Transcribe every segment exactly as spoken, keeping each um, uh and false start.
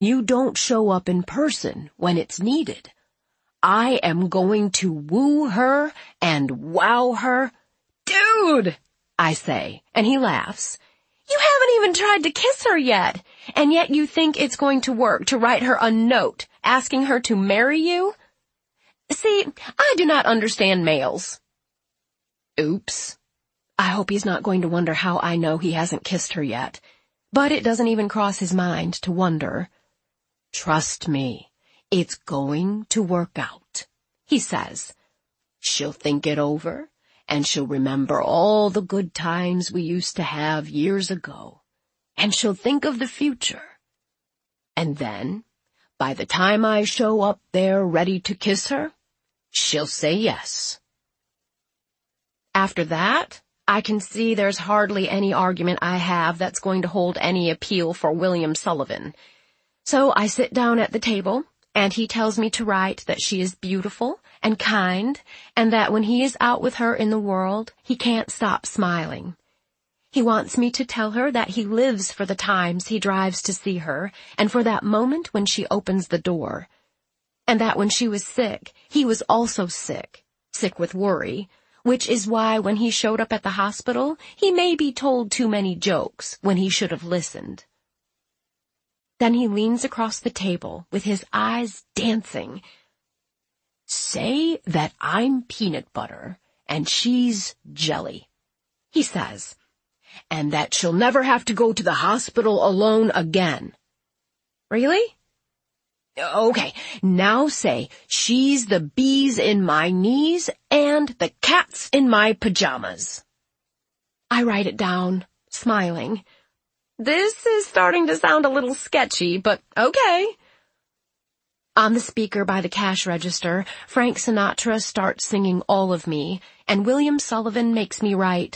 You don't show up in person when it's needed. I am going to woo her and wow her. Dude, I say, and he laughs. You haven't even tried to kiss her yet, and yet you think it's going to work to write her a note asking her to marry you? See, I do not understand males. Oops. I hope he's not going to wonder how I know he hasn't kissed her yet, but it doesn't even cross his mind to wonder. Trust me, it's going to work out, he says. She'll think it over, and she'll remember all the good times we used to have years ago, and she'll think of the future. And then, by the time I show up there ready to kiss her, she'll say yes. After that, I can see there's hardly any argument I have that's going to hold any appeal for William Sullivan. So I sit down at the table, and he tells me to write that she is beautiful and kind, and that when he is out with her in the world, he can't stop smiling. He wants me to tell her that he lives for the times he drives to see her, and for that moment when she opens the door. And that when she was sick, he was also sick, sick with worry, which is why when he showed up at the hospital, he maybe told too many jokes when he should have listened. Then he leans across the table with his eyes dancing. Say that I'm peanut butter and she's jelly, he says, and that she'll never have to go to the hospital alone again. Really? Okay, now say she's the bees in my knees and the cats in my pajamas. I write it down, smiling. This is starting to sound a little sketchy, but okay. On the speaker by the cash register, Frank Sinatra starts singing All of Me, and William Sullivan makes me write,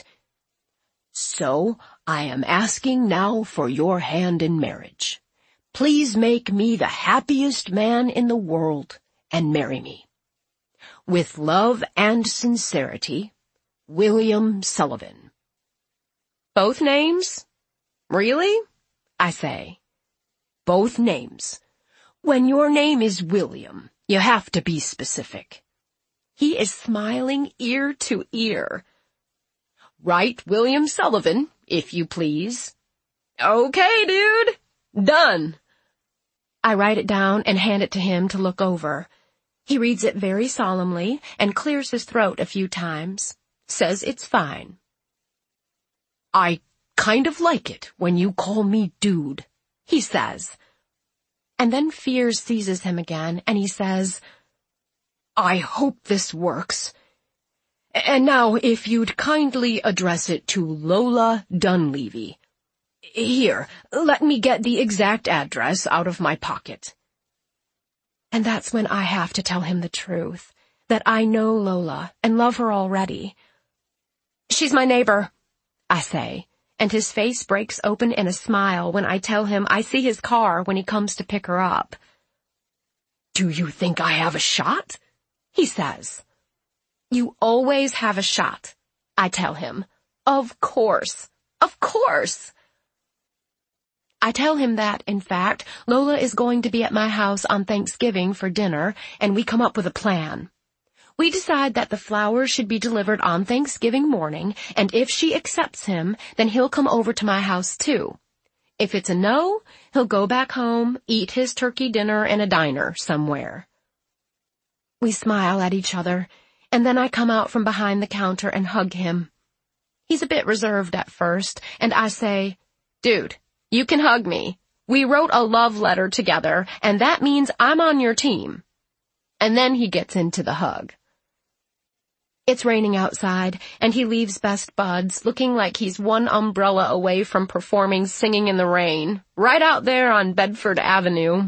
So, I am asking now for your hand in marriage. Please make me the happiest man in the world and marry me. With love and sincerity, William Sullivan. Both names? Really? I say. Both names. When your name is William, you have to be specific. He is smiling ear to ear. Write William Sullivan, if you please. Okay, dude. Done. I write it down and hand it to him to look over. He reads it very solemnly and clears his throat a few times. Says it's fine. I kind of like it when you call me dude, he says. And then fear seizes him again, and he says, I hope this works. And now if you'd kindly address it to Lola Dunleavy. Here, let me get the exact address out of my pocket. And that's when I have to tell him the truth, that I know Lola and love her already. She's my neighbor, I say, and his face breaks open in a smile when I tell him I see his car when he comes to pick her up. Do you think I have a shot? He says. You always have a shot, I tell him. Of course, of course. I tell him that, in fact, Lola is going to be at my house on Thanksgiving for dinner, and we come up with a plan. We decide that the flowers should be delivered on Thanksgiving morning, and if she accepts him, then he'll come over to my house too. If it's a no, he'll go back home, eat his turkey dinner in a diner somewhere. We smile at each other, and then I come out from behind the counter and hug him. He's a bit reserved at first, and I say, Dude, you can hug me. We wrote a love letter together, and that means I'm on your team. And then he gets into the hug. It's raining outside, and he leaves Best Buds looking like he's one umbrella away from performing Singing in the Rain, right out there on Bedford Avenue.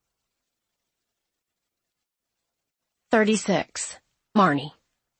thirty-six. Marnie.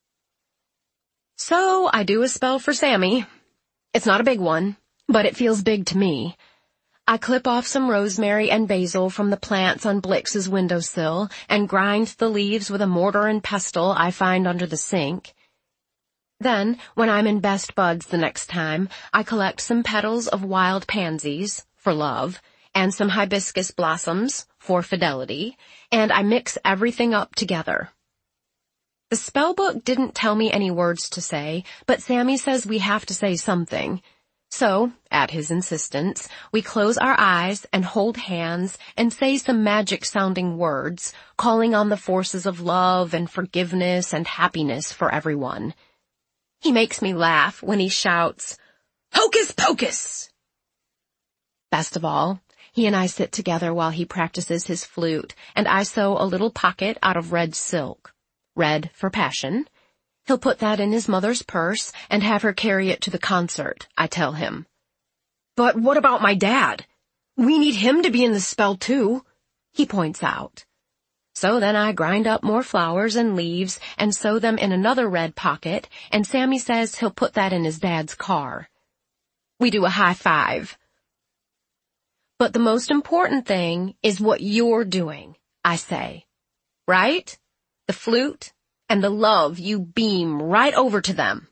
So I do a spell for Sammy. It's not a big one, but it feels big to me. I clip off some rosemary and basil from the plants on Blix's windowsill and grind the leaves with a mortar and pestle I find under the sink. Then, when I'm in Best Buds the next time, I collect some petals of wild pansies, for love, and some hibiscus blossoms for fidelity, and I mix everything up together. The spell book didn't tell me any words to say, but Sammy says we have to say something. So, at his insistence, we close our eyes and hold hands and say some magic-sounding words, calling on the forces of love and forgiveness and happiness for everyone. He makes me laugh when he shouts, "Hocus pocus!" Best of all, he and I sit together while he practices his flute, and I sew a little pocket out of red silk. Red for passion. He'll put that in his mother's purse and have her carry it to the concert, I tell him. "But what about my dad? We need him to be in the spell too," he points out. So then I grind up more flowers and leaves and sew them in another red pocket, and Sammy says he'll put that in his dad's car. We do a high five. "But the most important thing is what you're doing," I say. "Right? The flute and the love you beam right over to them."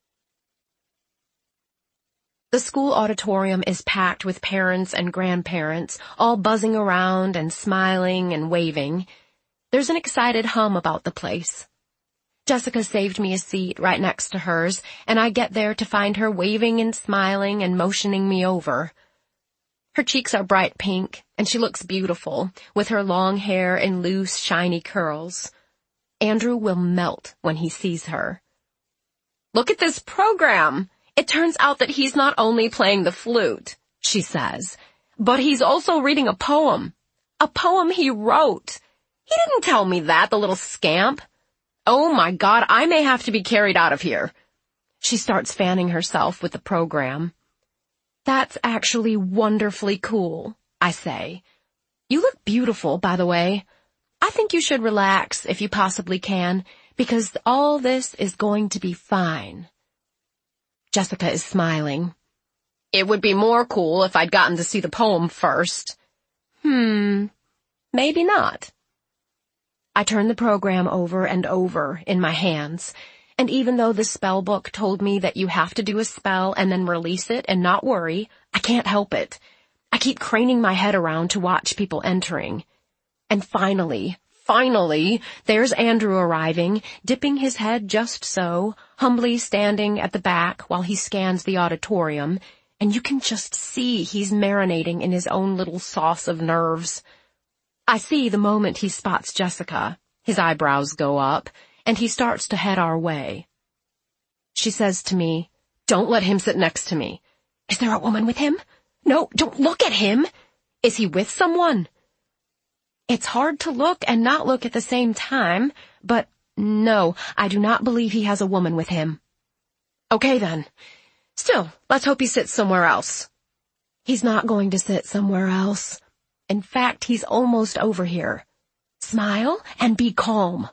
The school auditorium is packed with parents and grandparents, all buzzing around and smiling and waving. There's an excited hum about the place. Jessica saved me a seat right next to hers, and I get there to find her waving and smiling and motioning me over. Her cheeks are bright pink, and she looks beautiful, with her long hair in loose, shiny curls. Andrew will melt when he sees her. "Look at this program. It turns out that he's not only playing the flute," she says, "but he's also reading a poem. A poem he wrote. He didn't tell me that, the little scamp. Oh my God, I may have to be carried out of here." She starts fanning herself with the program. "That's actually wonderfully cool," I say. "You look beautiful, by the way. I think you should relax if you possibly can, because all this is going to be fine." Jessica is smiling. "It would be more cool if I'd gotten to see the poem first." Hmm, maybe not. I turn the program over and over in my hands, and even though the spell book told me that you have to do a spell and then release it and not worry, I can't help it. I keep craning my head around to watch people entering. And finally, finally, there's Andrew arriving, dipping his head just so, humbly standing at the back while he scans the auditorium, and you can just see he's marinating in his own little sauce of nerves. I see the moment he spots Jessica. His eyebrows go up, and he starts to head our way. She says to me, "Don't let him sit next to me." "Is there a woman with him?" "No, don't look at him." "Is he with someone?" It's hard to look and not look at the same time, but no, I do not believe he has a woman with him. "Okay then. Still, let's hope he sits somewhere else." He's not going to sit somewhere else. In fact, he's almost over here. Smile and be calm.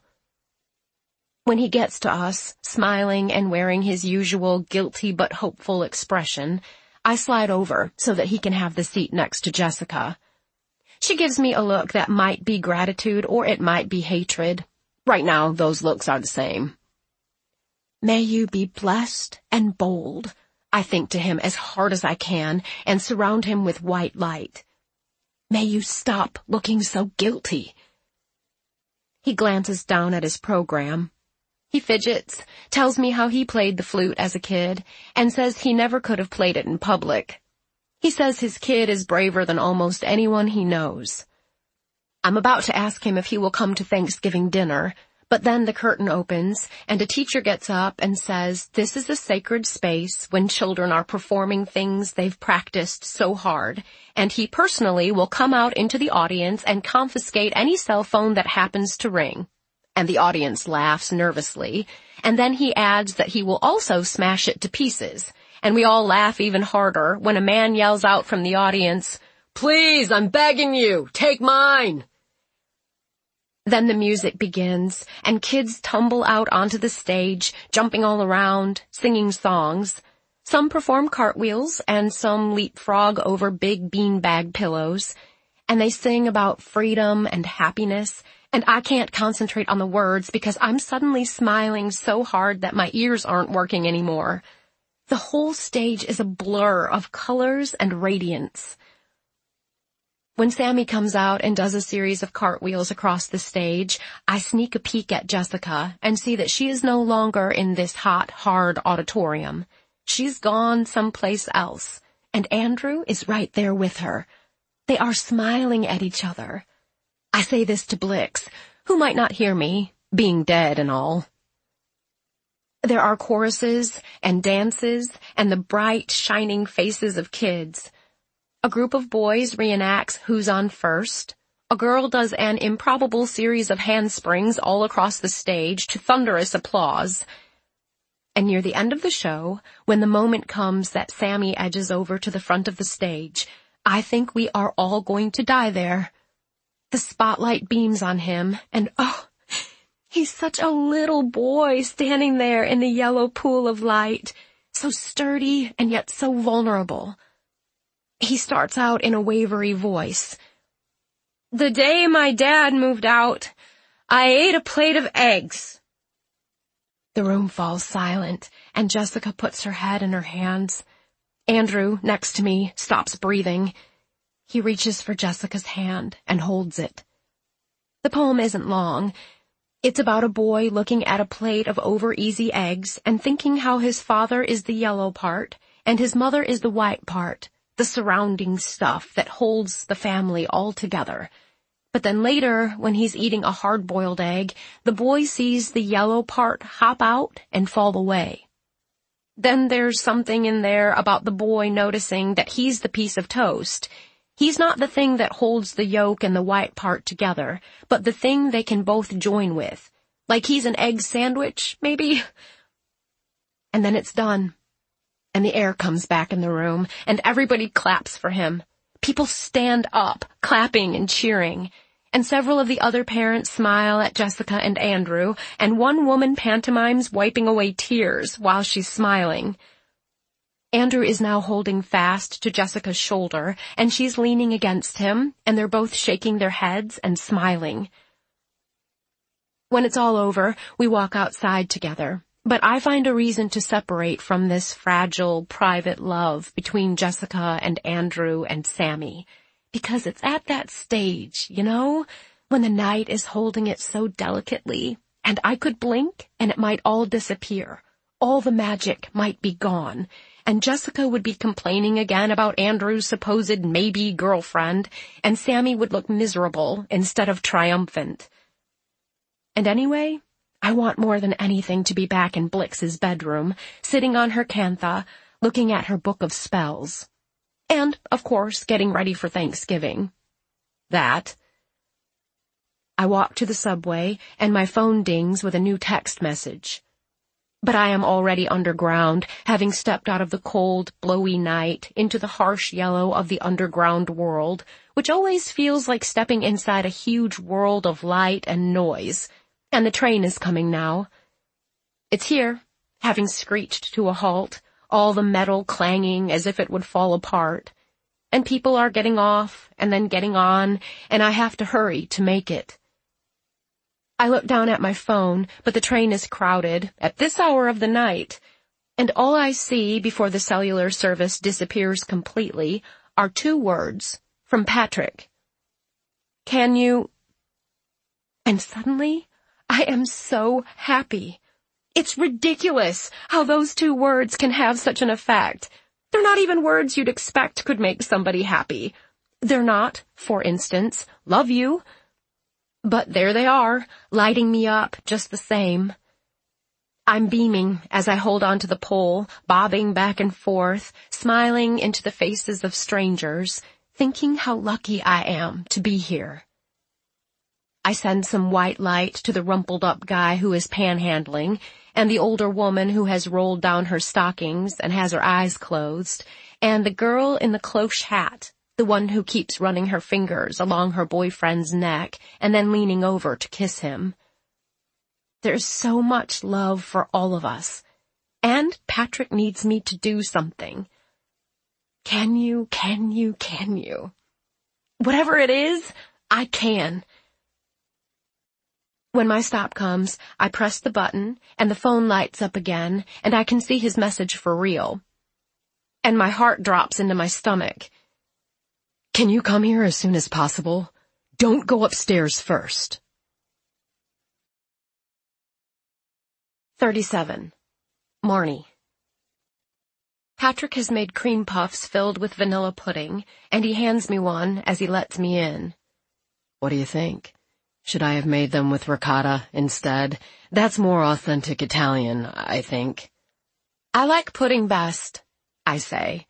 When he gets to us, smiling and wearing his usual guilty but hopeful expression, I slide over so that he can have the seat next to Jessica. She gives me a look that might be gratitude or it might be hatred. Right now, those looks are the same. "May you be blessed and bold," I think to him as hard as I can and surround him with white light. "May you stop looking so guilty." He glances down at his program. He fidgets, tells me how he played the flute as a kid, and says he never could have played it in public. He says his kid is braver than almost anyone he knows. I'm about to ask him if he will come to Thanksgiving dinner, but then the curtain opens, and a teacher gets up and says this is a sacred space when children are performing things they've practiced so hard, and he personally will come out into the audience and confiscate any cell phone that happens to ring. And the audience laughs nervously, and then he adds that he will also smash it to pieces, and we all laugh even harder when a man yells out from the audience, "Please, I'm begging you, take mine." Then the music begins, and kids tumble out onto the stage, jumping all around, singing songs. Some perform cartwheels, and some leapfrog over big beanbag pillows, and they sing about freedom and happiness, and I can't concentrate on the words because I'm suddenly smiling so hard that my ears aren't working anymore. The whole stage is a blur of colors and radiance. When Sammy comes out and does a series of cartwheels across the stage, I sneak a peek at Jessica and see that she is no longer in this hot, hard auditorium. She's gone someplace else, and Andrew is right there with her. They are smiling at each other. I say this to Blix, who might not hear me, being dead and all. There are choruses and dances and the bright, shining faces of kids. A group of boys reenacts Who's on First. A girl does an improbable series of handsprings all across the stage to thunderous applause. And near the end of the show, when the moment comes that Sammy edges over to the front of the stage, I think we are all going to die there. The spotlight beams on him, and oh, he's such a little boy standing there in the yellow pool of light, so sturdy and yet so vulnerable. He starts out in a wavery voice. The day my dad moved out, I ate a plate of eggs. The room falls silent, and Jessica puts her head in her hands. Andrew, next to me, stops breathing. He reaches for Jessica's hand and holds it. The poem isn't long. It's about a boy looking at a plate of over-easy eggs and thinking how his father is the yellow part and his mother is the white part, the surrounding stuff that holds the family all together. But then later, when he's eating a hard-boiled egg, the boy sees the yellow part hop out and fall away. Then there's something in there about the boy noticing that he's the piece of toast. He's not the thing that holds the yolk and the white part together, but the thing they can both join with. Like he's an egg sandwich, maybe? And then it's done. And the air comes back in the room, and everybody claps for him. People stand up, clapping and cheering. And several of the other parents smile at Jessica and Andrew, and one woman pantomimes wiping away tears while she's smiling. Andrew is now holding fast to Jessica's shoulder, and she's leaning against him, and they're both shaking their heads and smiling. When it's all over, we walk outside together, but I find a reason to separate from this fragile, private love between Jessica and Andrew and Sammy, because it's at that stage, you know, when the night is holding it so delicately, and I could blink and it might all disappear. All the magic might be gone, and Jessica would be complaining again about Andrew's supposed maybe girlfriend, and Sammy would look miserable instead of triumphant. And anyway, I want more than anything to be back in Blix's bedroom, sitting on her cantha, looking at her book of spells. And, of course, getting ready for Thanksgiving. That. I walk to the subway, and my phone dings with a new text message. But I am already underground, having stepped out of the cold, blowy night into the harsh yellow of the underground world, which always feels like stepping inside a huge world of light and noise. And the train is coming now. It's here, having screeched to a halt, all the metal clanging as if it would fall apart. And people are getting off, and then getting on, and I have to hurry to make it. I look down at my phone, but the train is crowded at this hour of the night, and all I see before the cellular service disappears completely are two words from Patrick. Can you... And suddenly, I am so happy. It's ridiculous how those two words can have such an effect. They're not even words you'd expect could make somebody happy. They're not, for instance, love you. But there they are, lighting me up just the same. I'm beaming as I hold on to the pole, bobbing back and forth, smiling into the faces of strangers, thinking how lucky I am to be here. I send some white light to the rumpled-up guy who is panhandling, and the older woman who has rolled down her stockings and has her eyes closed, and the girl in the cloche hat, the one who keeps running her fingers along her boyfriend's neck and then leaning over to kiss him. There's so much love for all of us, and Patrick needs me to do something. Can you, can you, can you? Whatever it is, I can. When my stop comes, I press the button, and the phone lights up again, and I can see his message for real. And my heart drops into my stomach. Can you come here as soon as possible? Don't go upstairs first. thirty-seven. Marnie. Patrick has made cream puffs filled with vanilla pudding, and he hands me one as he lets me in. What do you think? Should I have made them with ricotta instead? That's more authentic Italian, I think. I like pudding best, I say.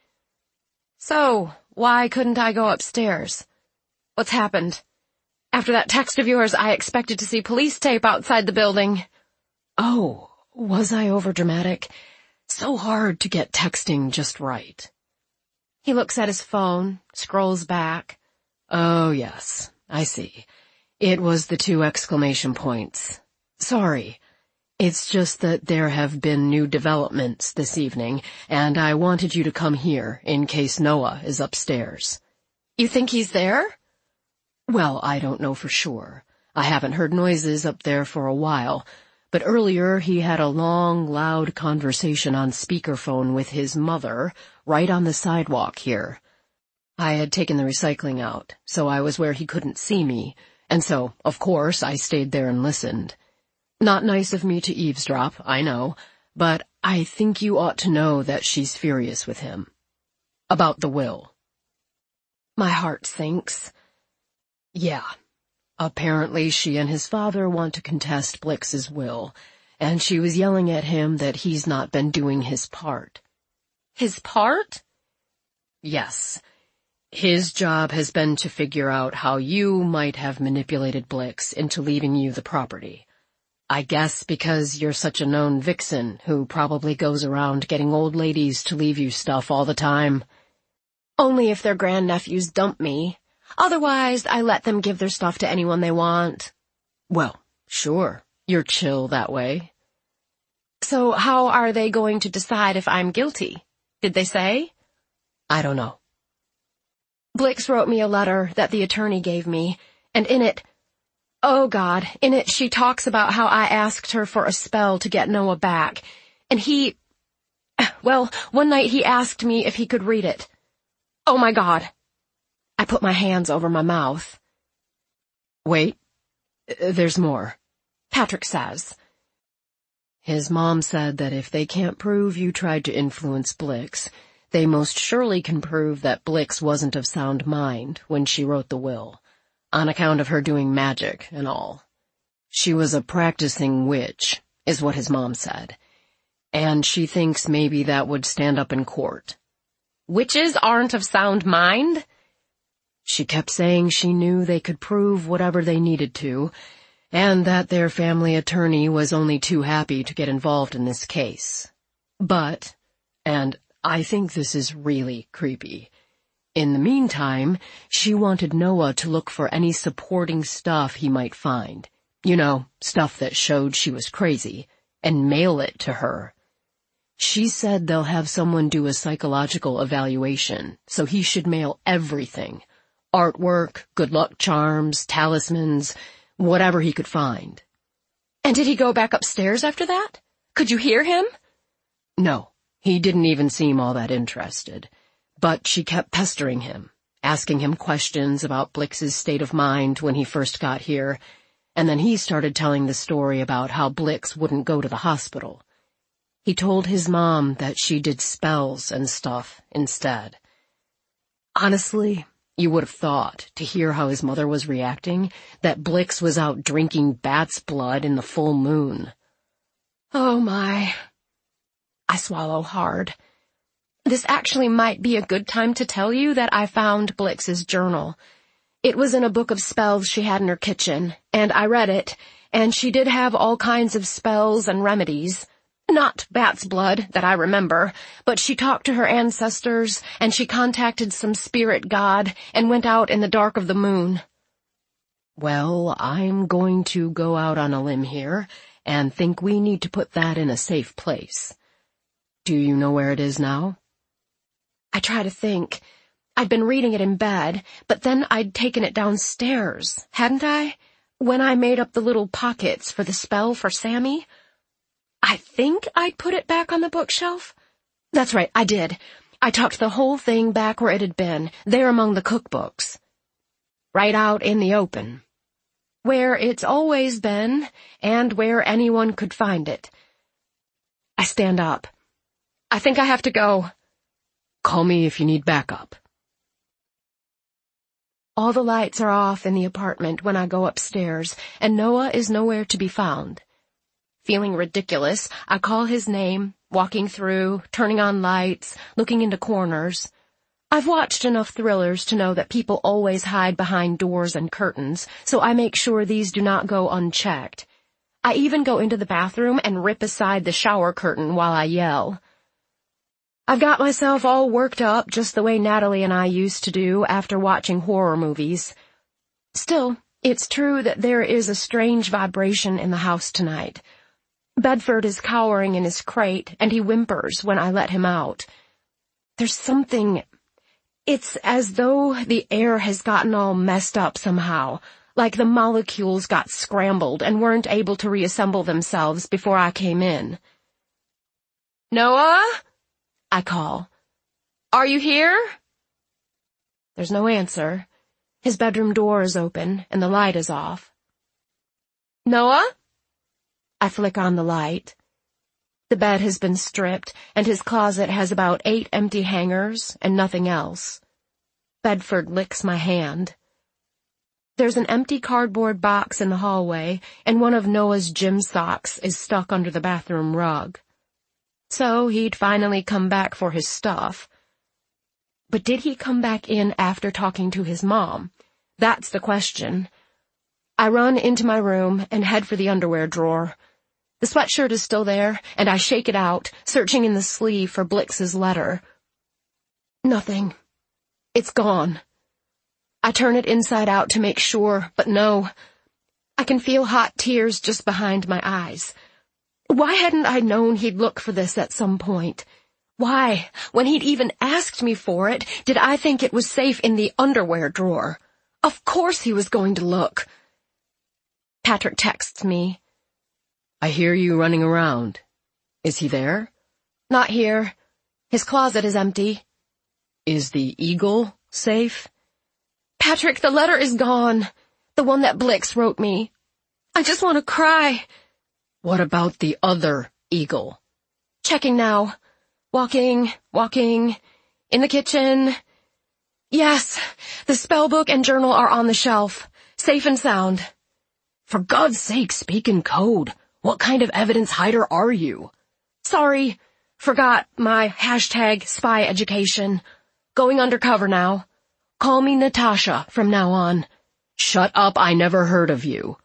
So, why couldn't I go upstairs? What's happened? After that text of yours, I expected to see police tape outside the building. Oh, was I overdramatic? So hard to get texting just right. He looks at his phone, scrolls back. Oh, yes, I see. It was the two exclamation points. Sorry. It's just that there have been new developments this evening, and I wanted you to come here in case Noah is upstairs. You think he's there? Well, I don't know for sure. I haven't heard noises up there for a while, but earlier he had a long, loud conversation on speakerphone with his mother right on the sidewalk here. I had taken the recycling out, so I was where he couldn't see me, and so, of course, I stayed there and listened. Not nice of me to eavesdrop, I know, but I think you ought to know that she's furious with him. About the will. My heart sinks. Yeah. Apparently she and his father want to contest Blix's will, and she was yelling at him that he's not been doing his part. His part? Yes. His job has been to figure out how you might have manipulated Blix into leaving you the property. I guess because you're such a known vixen who probably goes around getting old ladies to leave you stuff all the time. Only if their grandnephews dump me. Otherwise, I let them give their stuff to anyone they want. Well, sure. You're chill that way. So how are they going to decide if I'm guilty? Did they say? I don't know. Blix wrote me a letter that the attorney gave me, and in it, oh God, in it she talks about how I asked her for a spell to get Noah back, and he, well, one night he asked me if he could read it. Oh my God. I put my hands over my mouth. Wait, there's more. Patrick says. His mom said that if they can't prove you tried to influence Blix, they most surely can prove that Blix wasn't of sound mind when she wrote the will, on account of her doing magic and all. She was a practicing witch, is what his mom said, and she thinks maybe that would stand up in court. Witches aren't of sound mind? She kept saying she knew they could prove whatever they needed to, and that their family attorney was only too happy to get involved in this case. But, and I think this is really creepy, in the meantime, she wanted Noah to look for any supporting stuff he might find. You know, stuff that showed she was crazy, and mail it to her. She said they'll have someone do a psychological evaluation, so he should mail everything. Artwork, good luck charms, talismans, whatever he could find. And did he go back upstairs after that? Could you hear him? No, he didn't even seem all that interested. But she kept pestering him, asking him questions about Blix's state of mind when he first got here, and then he started telling the story about how Blix wouldn't go to the hospital. He told his mom that she did spells and stuff instead. Honestly, you would have thought, to hear how his mother was reacting, that Blix was out drinking bat's blood in the full moon. Oh my. I swallow hard. This actually might be a good time to tell you that I found Blix's journal. It was in a book of spells she had in her kitchen, and I read it, and she did have all kinds of spells and remedies. Not bat's blood, that I remember, but she talked to her ancestors, and she contacted some spirit god, and went out in the dark of the moon. Well, I'm going to go out on a limb here, and think we need to put that in a safe place. Do you know where it is now? I try to think. I'd been reading it in bed, but then I'd taken it downstairs, hadn't I? When I made up the little pockets for the spell for Sammy. I think I'd put it back on the bookshelf. That's right, I did. I tucked the whole thing back where it had been, there among the cookbooks. Right out in the open. Where it's always been, and where anyone could find it. I stand up. I think I have to go. Call me if you need backup. All the lights are off in the apartment when I go upstairs, and Noah is nowhere to be found. Feeling ridiculous, I call his name, walking through, turning on lights, looking into corners. I've watched enough thrillers to know that people always hide behind doors and curtains, so I make sure these do not go unchecked. I even go into the bathroom and rip aside the shower curtain while I yell. I've got myself all worked up just the way Natalie and I used to do after watching horror movies. Still, it's true that there is a strange vibration in the house tonight. Bedford is cowering in his crate, and he whimpers when I let him out. There's something... It's as though the air has gotten all messed up somehow, like the molecules got scrambled and weren't able to reassemble themselves before I came in. "Noah?" I call. "Are you here?" There's no answer. His bedroom door is open, and the light is off. "Noah?" I flick on the light. The bed has been stripped, and his closet has about eight empty hangers and nothing else. Bedford licks my hand. There's an empty cardboard box in the hallway, and one of Noah's gym socks is stuck under the bathroom rug. So he'd finally come back for his stuff. But did he come back in after talking to his mom? That's the question. I run into my room and head for the underwear drawer. The sweatshirt is still there, and I shake it out, searching in the sleeve for Blix's letter. Nothing. It's gone. I turn it inside out to make sure, but no. I can feel hot tears just behind my eyes. Why hadn't I known he'd look for this at some point? Why, when he'd even asked me for it, did I think it was safe in the underwear drawer? Of course he was going to look. Patrick texts me. "I hear you running around. Is he there?" "Not here. His closet is empty." "Is the eagle safe?" "Patrick, the letter is gone. The one that Blix wrote me. I just want to cry." "What about the other eagle?" "Checking now. Walking, walking. In the kitchen. Yes, the spell book and journal are on the shelf. Safe and sound." "For God's sake, speak in code. What kind of evidence hider are you?" "Sorry. Forgot my hashtag spy education. Going undercover now. Call me Natasha from now on." "Shut up, I never heard of you."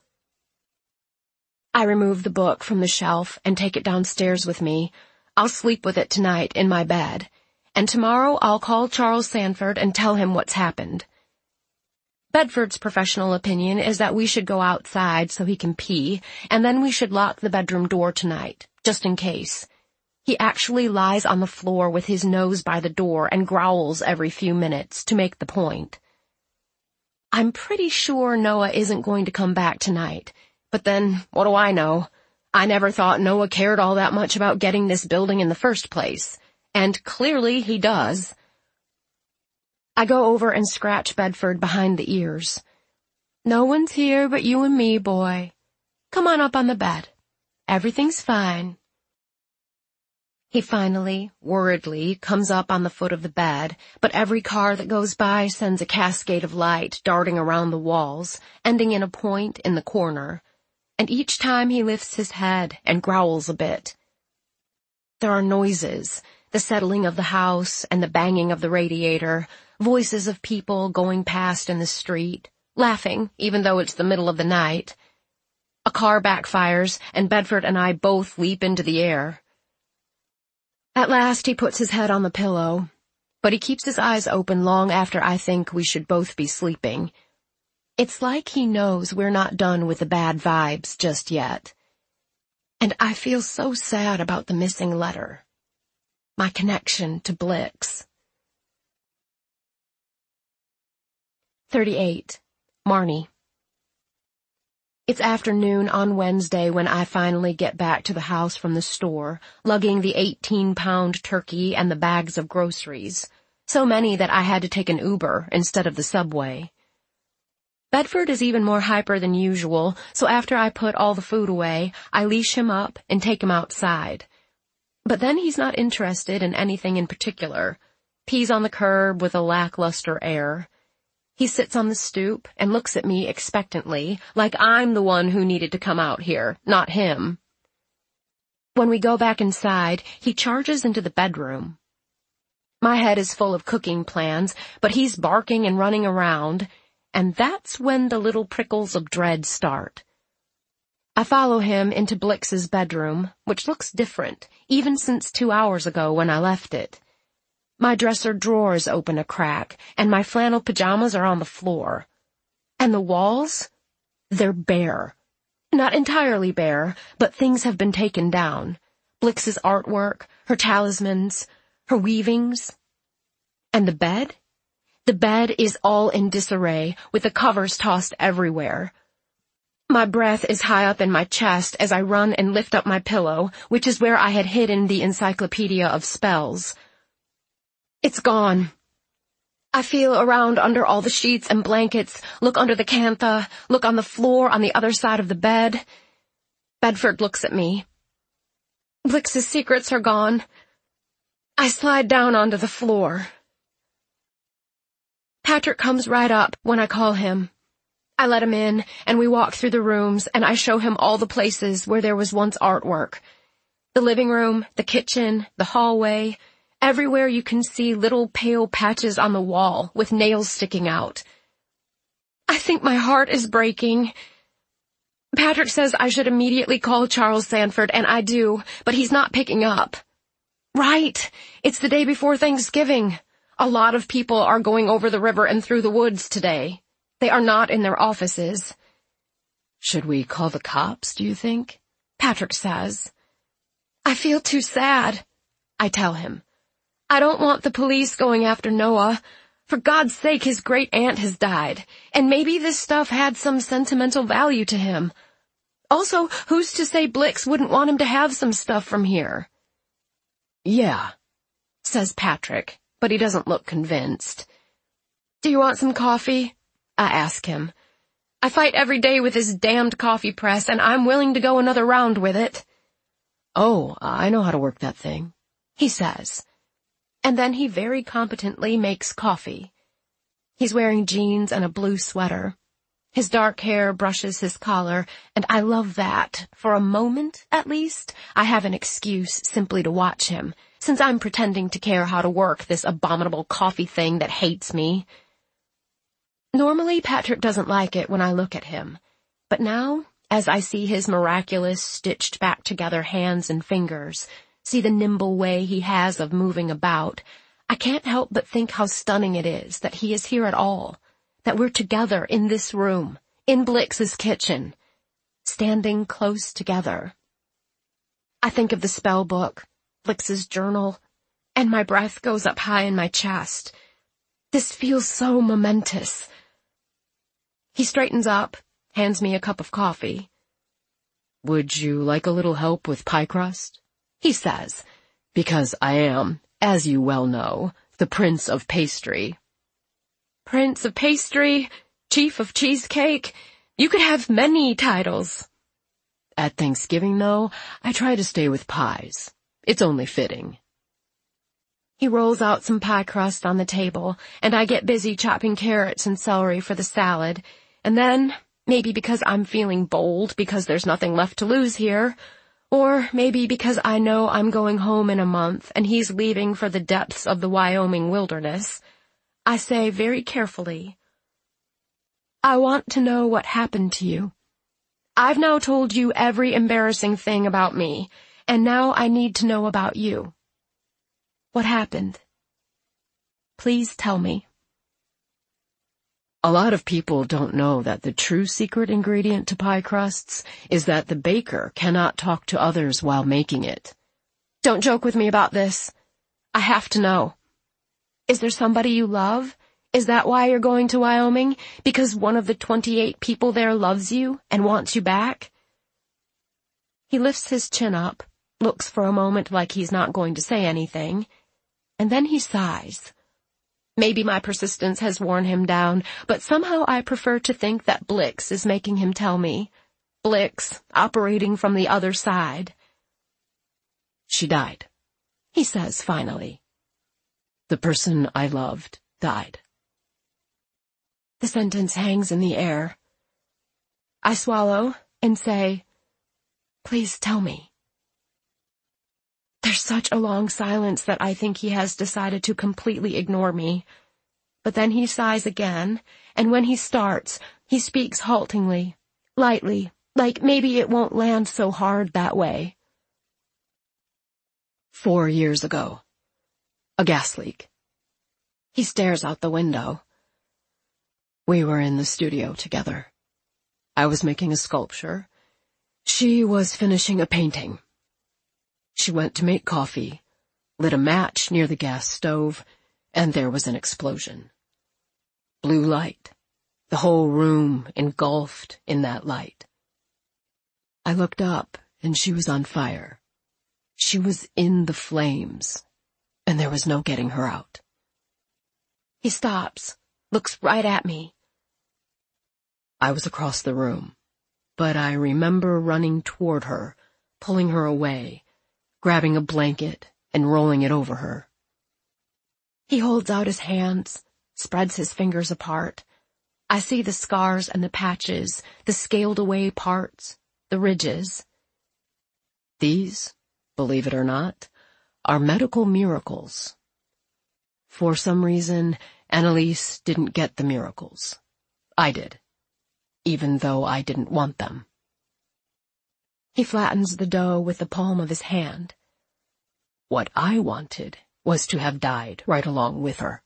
I remove the book from the shelf and take it downstairs with me. I'll sleep with it tonight in my bed, and tomorrow I'll call Charles Sanford and tell him what's happened. Bedford's professional opinion is that we should go outside so he can pee, and then we should lock the bedroom door tonight, just in case. He actually lies on the floor with his nose by the door and growls every few minutes to make the point. I'm pretty sure Noah isn't going to come back tonight. But then, what do I know? I never thought Noah cared all that much about getting this building in the first place. And clearly he does. I go over and scratch Bedford behind the ears. "No one's here but you and me, boy. Come on up on the bed. Everything's fine." He finally, worriedly, comes up on the foot of the bed, but every car that goes by sends a cascade of light darting around the walls, ending in a point in the corner. And each time he lifts his head and growls a bit. There are noises, the settling of the house and the banging of the radiator, voices of people going past in the street, laughing even though it's the middle of the night. A car backfires, and Bedford and I both leap into the air. At last he puts his head on the pillow, but he keeps his eyes open long after I think we should both be sleeping. It's like he knows we're not done with the bad vibes just yet. And I feel so sad about the missing letter. My connection to Blix. thirty-eight. Marnie. It's afternoon on Wednesday when I finally get back to the house from the store, lugging the eighteen-pound turkey and the bags of groceries, so many that I had to take an Uber instead of the subway. Bedford is even more hyper than usual, so after I put all the food away, I leash him up and take him outside. But then he's not interested in anything in particular. Pees on the curb with a lackluster air. He sits on the stoop and looks at me expectantly, like I'm the one who needed to come out here, not him. When we go back inside, he charges into the bedroom. My head is full of cooking plans, but he's barking and running around, and that's when the little prickles of dread start. I follow him into Blix's bedroom, which looks different, even since two hours ago when I left it. My dresser drawers open a crack, and my flannel pajamas are on the floor. And the walls? They're bare. Not entirely bare, but things have been taken down. Blix's artwork, her talismans, her weavings. And the bed? The bed is all in disarray, with the covers tossed everywhere. My breath is high up in my chest as I run and lift up my pillow, which is where I had hidden the encyclopedia of spells. It's gone. I feel around under all the sheets and blankets, look under the cantha, look on the floor on the other side of the bed. Bedford looks at me. Blix's secrets are gone. I slide down onto the floor. Patrick comes right up when I call him. I let him in, and we walk through the rooms, and I show him all the places where there was once artwork. The living room, the kitchen, the hallway. Everywhere you can see little pale patches on the wall with nails sticking out. I think my heart is breaking. Patrick says I should immediately call Charles Sanford, and I do, but he's not picking up. Right, it's the day before Thanksgiving. A lot of people are going over the river and through the woods today. They are not in their offices. Should we call the cops, do you think? Patrick says. I feel too sad, I tell him. I don't want the police going after Noah. For God's sake, his great-aunt has died, and maybe this stuff had some sentimental value to him. Also, who's to say Blix wouldn't want him to have some stuff from here? Yeah, says Patrick, but he doesn't look convinced. Do you want some coffee? I ask him. I fight every day with this damned coffee press, and I'm willing to go another round with it. Oh, I know how to work that thing, he says. And then he very competently makes coffee. He's wearing jeans and a blue sweater. His dark hair brushes his collar, and I love that. For a moment, at least, I have an excuse simply to watch him, since I'm pretending to care how to work this abominable coffee thing that hates me. Normally, Patrick doesn't like it when I look at him, but now, as I see his miraculous, stitched-back-together hands and fingers, see the nimble way he has of moving about, I can't help but think how stunning it is that he is here at all, that we're together in this room, in Blix's kitchen, standing close together. I think of the spell book, Blix's journal, and my breath goes up high in my chest. This feels so momentous. He straightens up, hands me a cup of coffee. Would you like a little help with pie crust? He says, because I am, as you well know, the Prince of Pastry. Prince of Pastry, Chief of Cheesecake, you could have many titles. At Thanksgiving, though, I try to stay with pies. It's only fitting. He rolls out some pie crust on the table, and I get busy chopping carrots and celery for the salad, and then, maybe because I'm feeling bold because there's nothing left to lose here, or maybe because I know I'm going home in a month and he's leaving for the depths of the Wyoming wilderness, I say very carefully, I want to know what happened to you. I've now told you every embarrassing thing about me, and now I need to know about you. What happened? Please tell me. A lot of people don't know that the true secret ingredient to pie crusts is that the baker cannot talk to others while making it. Don't joke with me about this. I have to know. Is there somebody you love? Is that why you're going to Wyoming? Because one of the twenty-eight people there loves you and wants you back? He lifts his chin up, looks for a moment like he's not going to say anything, and then he sighs. Maybe my persistence has worn him down, but somehow I prefer to think that Blix is making him tell me. Blix, operating from the other side. She died, he says finally. The person I loved died. The sentence hangs in the air. I swallow and say, "Please tell me." There's such a long silence that I think he has decided to completely ignore me. But then he sighs again, and when he starts, he speaks haltingly, lightly, like maybe it won't land so hard that way. Four years ago. A gas leak. He stares out the window. We were in the studio together. I was making a sculpture. She was finishing a painting. She went to make coffee, lit a match near the gas stove, and there was an explosion. Blue light. The whole room engulfed in that light. I looked up, and she was on fire. She was in the flames, and there was no getting her out. He stops, looks right at me. I was across the room, but I remember running toward her, pulling her away, grabbing a blanket and rolling it over her. He holds out his hands, spreads his fingers apart. I see the scars and the patches, the scaled-away parts, the ridges. These, believe it or not, are medical miracles. For some reason, Annalise didn't get the miracles. I did, even though I didn't want them. He flattens the dough with the palm of his hand. What I wanted was to have died right along with her.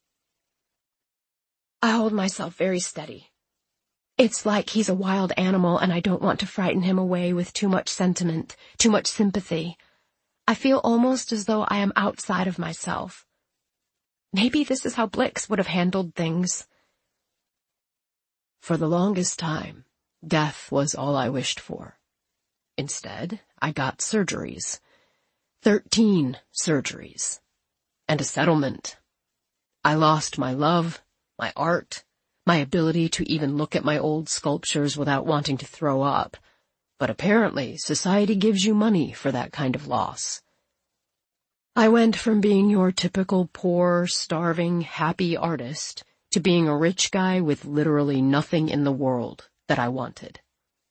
I hold myself very steady. It's like he's a wild animal and I don't want to frighten him away with too much sentiment, too much sympathy. I feel almost as though I am outside of myself. Maybe this is how Blix would have handled things. For the longest time, death was all I wished for. Instead, I got surgeries. Thirteen surgeries. And a settlement. I lost my love, my art, my ability to even look at my old sculptures without wanting to throw up. But apparently, society gives you money for that kind of loss. I went from being your typical poor, starving, happy artist to being a rich guy with literally nothing in the world that I wanted.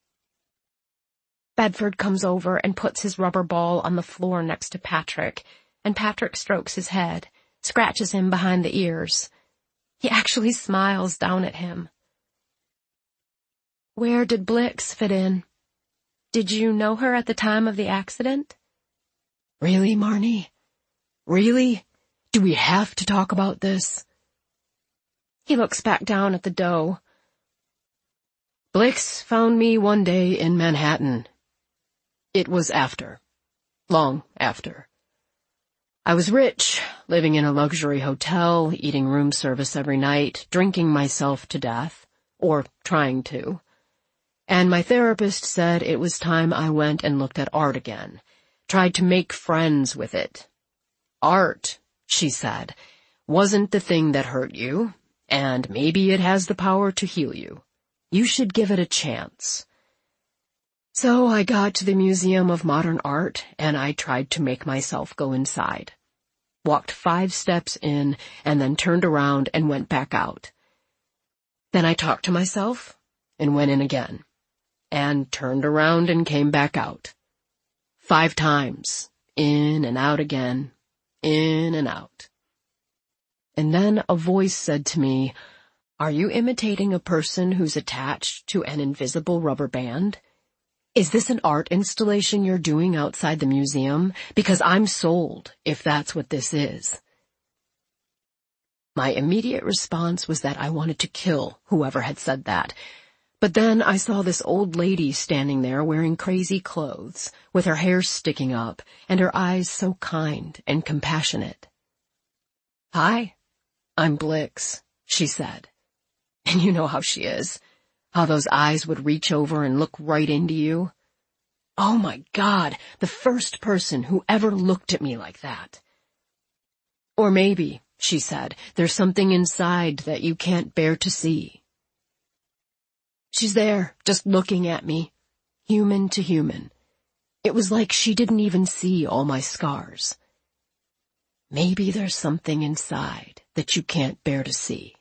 Bedford comes over and puts his rubber ball on the floor next to Patrick, and Patrick strokes his head, scratches him behind the ears. He actually smiles down at him. Where did Blix fit in? Did you know her at the time of the accident? Really, Marnie? Really? Do we have to talk about this? He looks back down at the dough. Blix found me one day in Manhattan. It was after. Long after. I was rich, living in a luxury hotel, eating room service every night, drinking myself to death, or trying to. And my therapist said it was time I went and looked at art again, tried to make friends with it. Art, she said, wasn't the thing that hurt you, and maybe it has the power to heal you. You should give it a chance. So I got to the Museum of Modern Art, and I tried to make myself go inside. Walked five steps in, and then turned around and went back out. Then I talked to myself, and went in again, and turned around and came back out. Five times, in and out again, in and out. And then a voice said to me, "Are you imitating a person who's attached to an invisible rubber band? Is this an art installation you're doing outside the museum? Because I'm sold, if that's what this is." My immediate response was that I wanted to kill whoever had said that. But then I saw this old lady standing there wearing crazy clothes, with her hair sticking up, and her eyes so kind and compassionate. "Hi, I'm Blix," she said. And you know how she is. How those eyes would reach over and look right into you. Oh my God, the first person who ever looked at me like that. Or maybe, she said, there's something inside that you can't bear to see. She's there, just looking at me, human to human. It was like she didn't even see all my scars. Maybe there's something inside that you can't bear to see.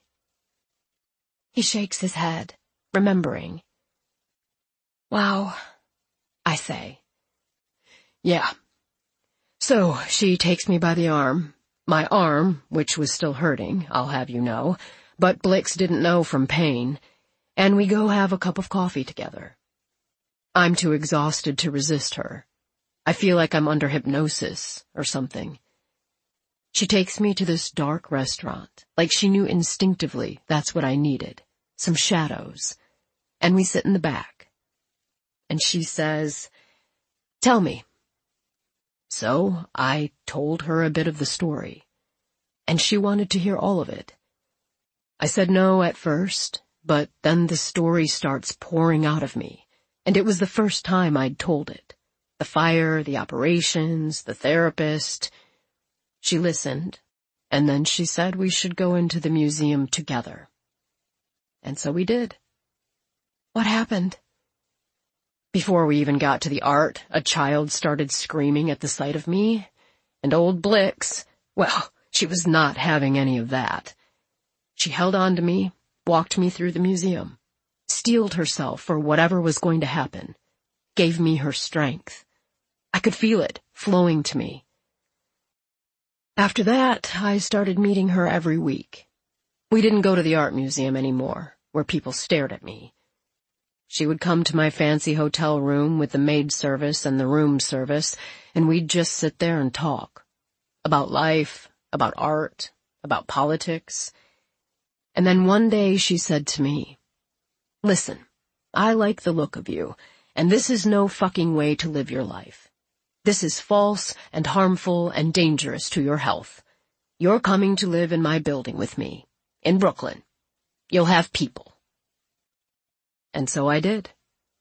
He shakes his head, remembering. Wow, I say. Yeah. So she takes me by the arm. My arm, which was still hurting, I'll have you know, but Blix didn't know from pain, and we go have a cup of coffee together. I'm too exhausted to resist her. I feel like I'm under hypnosis or something. She takes me to this dark restaurant, like she knew instinctively that's what I needed, some shadows, and we sit in the back. And she says, "Tell me." So I told her a bit of the story, and she wanted to hear all of it. I said no at first, but then the story starts pouring out of me, and it was the first time I'd told it. The fire, the operations, the therapist. She listened, and then she said we should go into the museum together. And so we did. What happened? Before we even got to the art, a child started screaming at the sight of me, and old Blix, well, she was not having any of that. She held on to me, walked me through the museum, steeled herself for whatever was going to happen, gave me her strength. I could feel it flowing to me. After that, I started meeting her every week. We didn't go to the art museum anymore, where people stared at me. She would come to my fancy hotel room with the maid service and the room service, and we'd just sit there and talk. About life, about art, about politics. And then one day she said to me, "Listen, I like the look of you, and this is no fucking way to live your life. This is false and harmful and dangerous to your health. You're coming to live in my building with me, in Brooklyn. You'll have people." And so I did.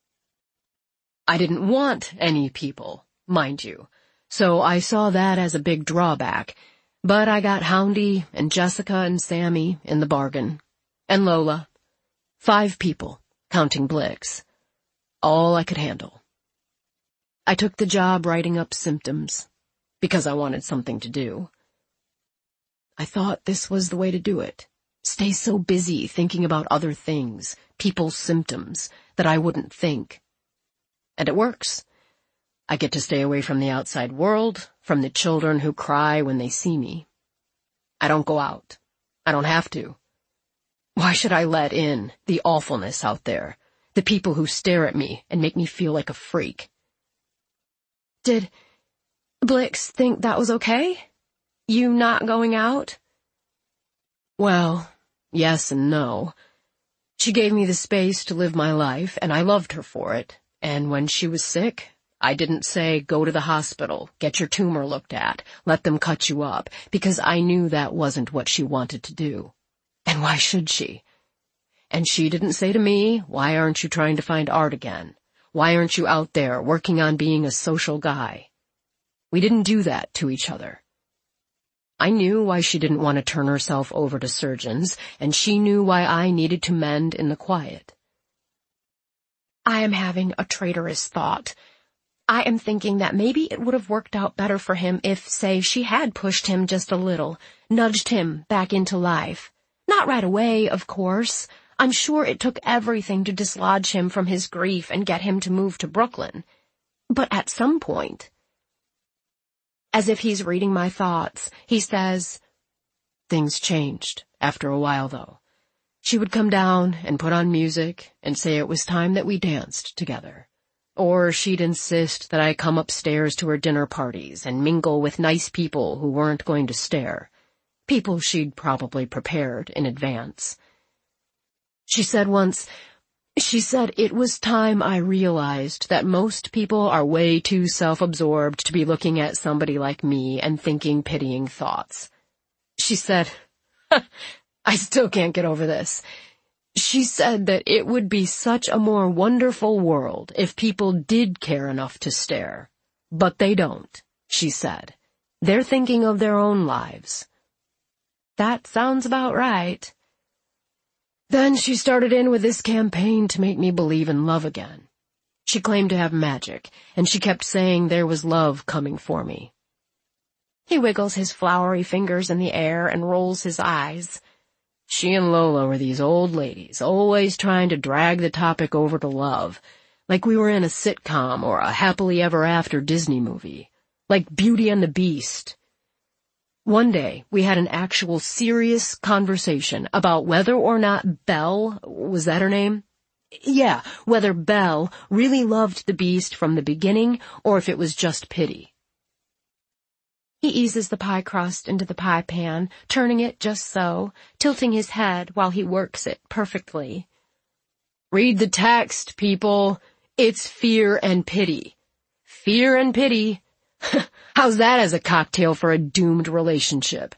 I didn't want any people, mind you, so I saw that as a big drawback, but I got Houndy and Jessica and Sammy in the bargain, and Lola. Five people, counting Blix. All I could handle. I took the job writing up symptoms, because I wanted something to do. I thought this was the way to do it. Stay so busy thinking about other things, people's symptoms, that I wouldn't think. And it works. I get to stay away from the outside world, from the children who cry when they see me. I don't go out. I don't have to. Why should I let in the awfulness out there, the people who stare at me and make me feel like a freak? Did Blix think that was okay? You not going out? Well, yes and no. She gave me the space to live my life, and I loved her for it. And when she was sick, I didn't say, go to the hospital, get your tumor looked at, let them cut you up, because I knew that wasn't what she wanted to do. And why should she? And she didn't say to me, why aren't you trying to find art again? Why aren't you out there working on being a social guy? We didn't do that to each other. I knew why she didn't want to turn herself over to surgeons, and she knew why I needed to mend in the quiet. I am having a traitorous thought. I am thinking that maybe it would have worked out better for him if, say, she had pushed him just a little, nudged him back into life. Not right away, of course. I'm sure it took everything to dislodge him from his grief and get him to move to Brooklyn. But at some point... As if he's reading my thoughts, he says, things changed after a while, though. She would come down and put on music and say it was time that we danced together. Or she'd insist that I come upstairs to her dinner parties and mingle with nice people who weren't going to stare. People she'd probably prepared in advance. She said once, she said it was time I realized that most people are way too self-absorbed to be looking at somebody like me and thinking pitying thoughts. She said, I still can't get over this. She said that it would be such a more wonderful world if people did care enough to stare. But they don't, she said. They're thinking of their own lives. That sounds about right. Then she started in with this campaign to make me believe in love again. She claimed to have magic, and she kept saying there was love coming for me. He wiggles his floury fingers in the air and rolls his eyes. She and Lola were these old ladies, always trying to drag the topic over to love, like we were in a sitcom or a happily ever after Disney movie, like Beauty and the Beast. One day, we had an actual serious conversation about whether or not Belle, was that her name? Yeah, whether Belle really loved the Beast from the beginning or if it was just pity. He eases the pie crust into the pie pan, turning it just so, tilting his head while he works it perfectly. Read the text, people. It's fear and pity. Fear and pity. How's that as a cocktail for a doomed relationship?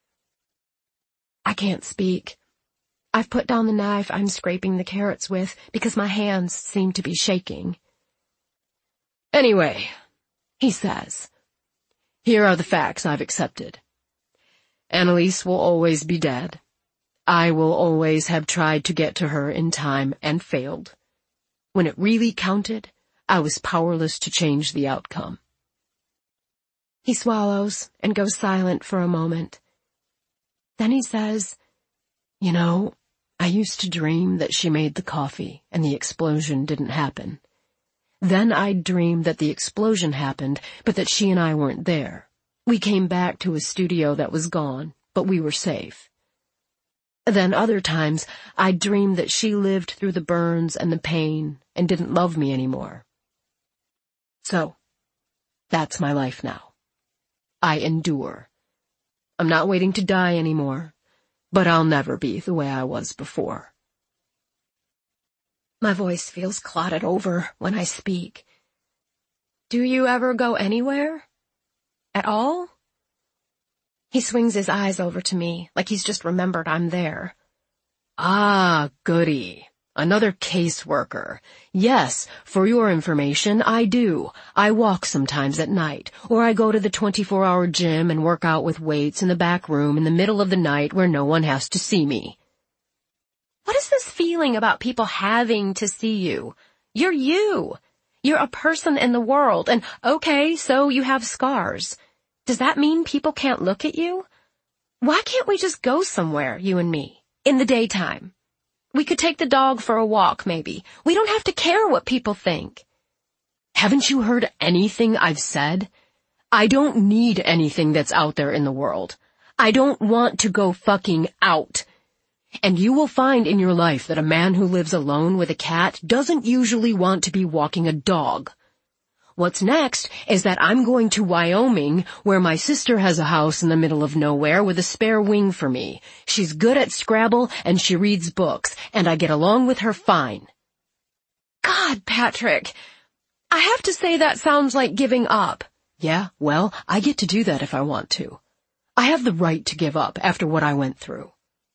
I can't speak. I've put down the knife I'm scraping the carrots with because my hands seem to be shaking. Anyway, he says, here are the facts I've accepted. Annalise will always be dead. I will always have tried to get to her in time and failed. When it really counted, I was powerless to change the outcome. He swallows and goes silent for a moment. Then he says, you know, I used to dream that she made the coffee and the explosion didn't happen. Then I'd dream that the explosion happened, but that she and I weren't there. We came back to a studio that was gone, but we were safe. Then other times, I'd dream that she lived through the burns and the pain and didn't love me anymore. So, that's my life now. I endure. I'm not waiting to die anymore, but I'll never be the way I was before. My voice feels clotted over when I speak. Do you ever go anywhere? At all? He swings his eyes over to me, like he's just remembered I'm there. Ah, goody. Another caseworker. Yes, for your information, I do. I walk sometimes at night, or I go to the twenty-four hour gym and work out with weights in the back room in the middle of the night where no one has to see me. What is this feeling about people having to see you? You're you. You're a person in the world, and okay, so you have scars. Does that mean people can't look at you? Why can't we just go somewhere, you and me, in the daytime? We could take the dog for a walk, maybe. We don't have to care what people think. Haven't you heard anything I've said? I don't need anything that's out there in the world. I don't want to go fucking out. And you will find in your life that a man who lives alone with a cat doesn't usually want to be walking a dog. What's next is that I'm going to Wyoming, where my sister has a house in the middle of nowhere with a spare wing for me. She's good at Scrabble and she reads books, and I get along with her fine. God, Patrick, I have to say that sounds like giving up. Yeah, well, I get to do that if I want to. I have the right to give up after what I went through.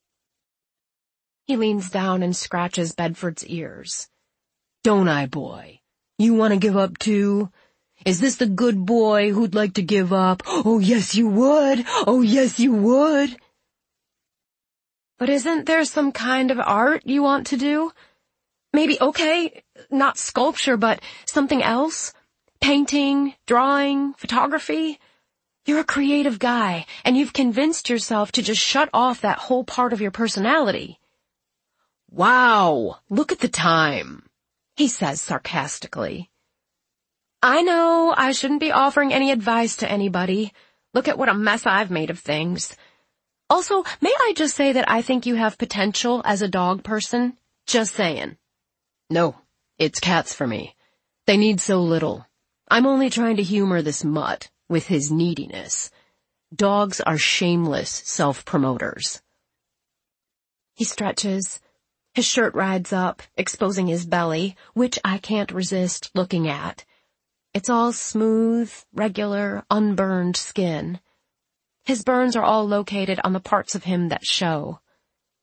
He leans down and scratches Bedford's ears. Don't I, boy? You want to give up too? Is this the good boy who'd like to give up? Oh, yes, you would. Oh, yes, you would. But isn't there some kind of art you want to do? Maybe, okay, not sculpture, but something else? Painting, drawing, photography? You're a creative guy, and you've convinced yourself to just shut off that whole part of your personality. Wow, look at the time, he says sarcastically. I know I shouldn't be offering any advice to anybody. Look at what a mess I've made of things. Also, may I just say that I think you have potential as a dog person? Just saying. No, it's cats for me. They need so little. I'm only trying to humor this mutt with his neediness. Dogs are shameless self-promoters. He stretches. His shirt rides up, exposing his belly, which I can't resist looking at. It's all smooth, regular, unburned skin. His burns are all located on the parts of him that show.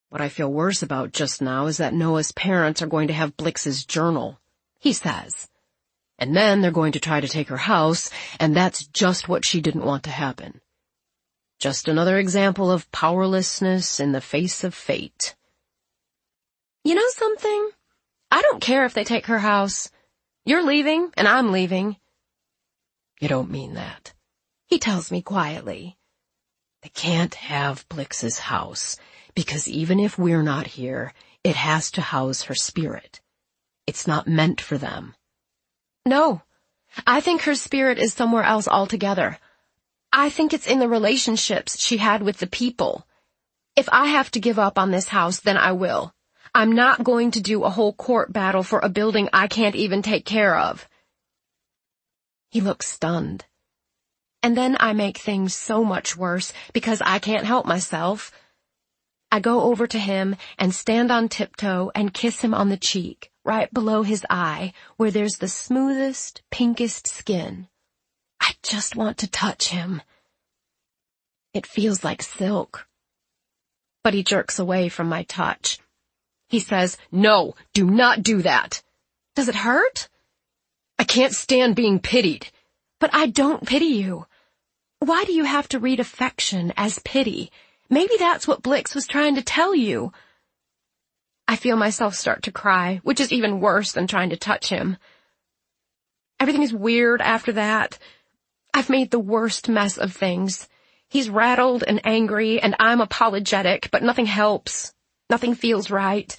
What I feel worse about just now is that Noah's parents are going to have Blix's journal, he says. And then they're going to try to take her house, and that's just what she didn't want to happen. Just another example of powerlessness in the face of fate. You know something? I don't care if they take her house. You're leaving, and I'm leaving. You don't mean that, he tells me quietly. They can't have Blix's house, because even if we're not here, it has to house her spirit. It's not meant for them. No, I think her spirit is somewhere else altogether. I think it's in the relationships she had with the people. If I have to give up on this house, then I will. I'm not going to do a whole court battle for a building I can't even take care of. He looks stunned. And then I make things so much worse because I can't help myself. I go over to him and stand on tiptoe and kiss him on the cheek, right below his eye, where there's the smoothest, pinkest skin. I just want to touch him. It feels like silk. But he jerks away from my touch. He says, "No, do not do that." Does it hurt? I can't stand being pitied. But I don't pity you. Why do you have to read affection as pity? Maybe that's what Blix was trying to tell you. I feel myself start to cry, which is even worse than trying to touch him. Everything is weird after that. I've made the worst mess of things. He's rattled and angry, and I'm apologetic, but nothing helps. Nothing feels right.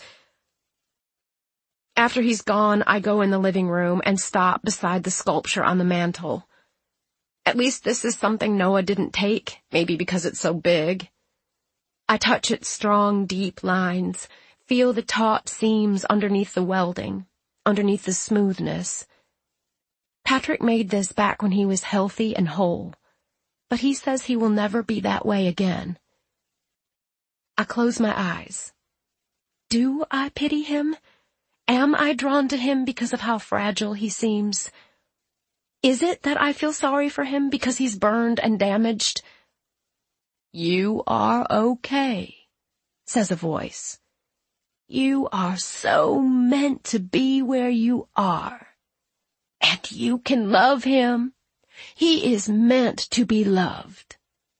After he's gone, I go in the living room and stop beside the sculpture on the mantel. At least this is something Noah didn't take, maybe because it's so big. I touch its strong, deep lines, feel the taut seams underneath the welding, underneath the smoothness. Patrick made this back when he was healthy and whole, but he says he will never be that way again. I close my eyes. Do I pity him? Am I drawn to him because of how fragile he seems? Is it that I feel sorry for him because he's burned and damaged? "You are okay," says a voice. "You are so meant to be where you are. And you can love him. He is meant to be loved."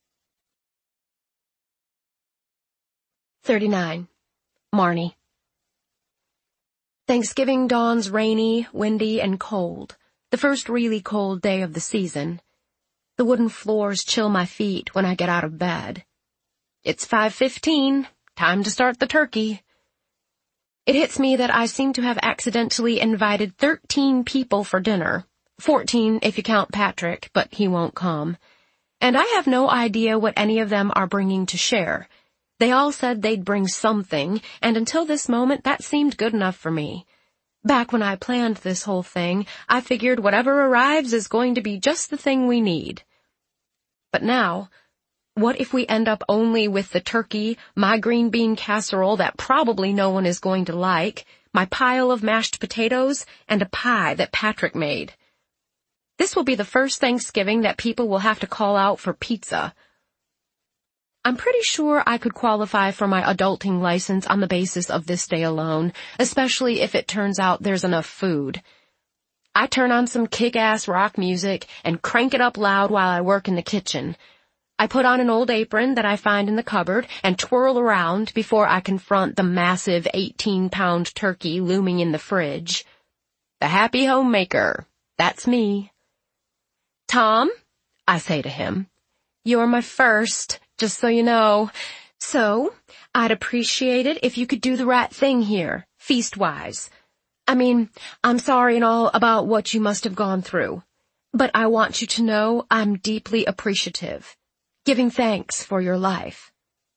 thirty-nine. Marnie. Thanksgiving dawns rainy, windy, and cold, the first really cold day of the season. The wooden floors chill my feet when I get out of bed. It's five fifteen, time to start the turkey. It hits me that I seem to have accidentally invited thirteen people for dinner, fourteen if you count Patrick, but he won't come. And I have no idea what any of them are bringing to share. They all said they'd bring something, and until this moment, that seemed good enough for me. Back when I planned this whole thing, I figured whatever arrives is going to be just the thing we need. But now, what if we end up only with the turkey, my green bean casserole that probably no one is going to like, my pile of mashed potatoes, and a pie that Patrick made? This will be the first Thanksgiving that people will have to call out for pizza. I'm pretty sure I could qualify for my adulting license on the basis of this day alone, especially if it turns out there's enough food. I turn on some kick-ass rock music and crank it up loud while I work in the kitchen. I put on an old apron that I find in the cupboard and twirl around before I confront the massive eighteen-pound turkey looming in the fridge. The happy homemaker. That's me. "Tom," I say to him, "you're my first, just so you know. So, I'd appreciate it if you could do the right thing here, feast-wise. I mean, I'm sorry and all about what you must have gone through, but I want you to know I'm deeply appreciative, giving thanks for your life."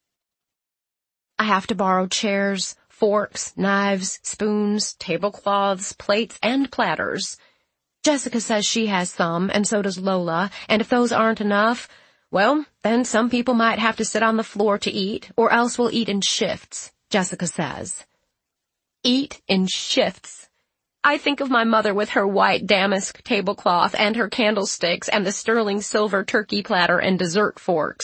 I have to borrow chairs, forks, knives, spoons, tablecloths, plates, and platters. Jessica says she has some, and so does Lola, and if those aren't enough, well, then some people might have to sit on the floor to eat, or else we'll eat in shifts, Jessica says. Eat in shifts. I think of my mother with her white damask tablecloth and her candlesticks and the sterling silver turkey platter and dessert forks.